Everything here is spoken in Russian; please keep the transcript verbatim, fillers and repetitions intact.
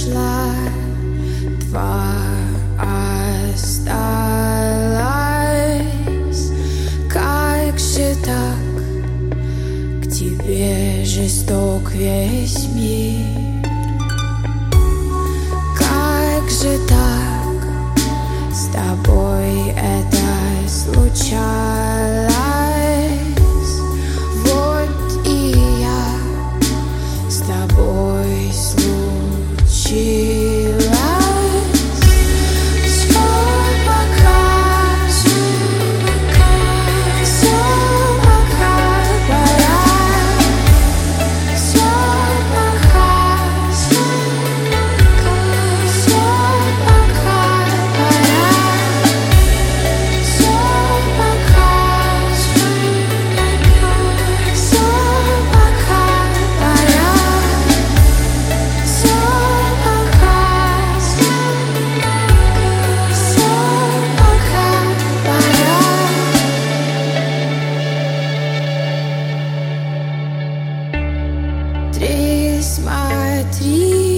нашла, два осталось. Как же так, к тебе жесток весь мир? Как же так, с тобой это случалось? Вот и я с тобой случилось. Всё пока, всё пока, всё пока пора. Всё пока, всё пока, всё пока пора. Всё пока, всё пока, всё пока пора. Всё пока, всё пока, всё пока пора. Три, смотри.